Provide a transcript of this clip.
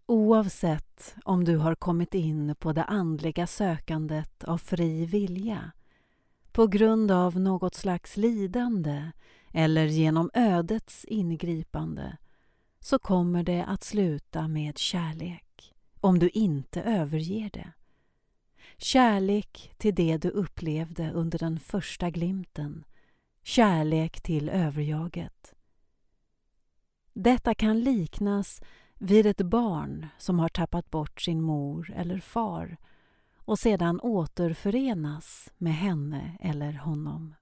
Oavsett om du har kommit in på det andliga sökandet av fri vilja, på grund av något slags lidande eller genom ödets ingripande, så kommer det att sluta med kärlek om du inte överger det. Kärlek till det du upplevde under den första glimten. Kärlek till överjaget. Detta kan liknas vid ett barn som har tappat bort sin mor eller far och sedan återförenas med henne eller honom.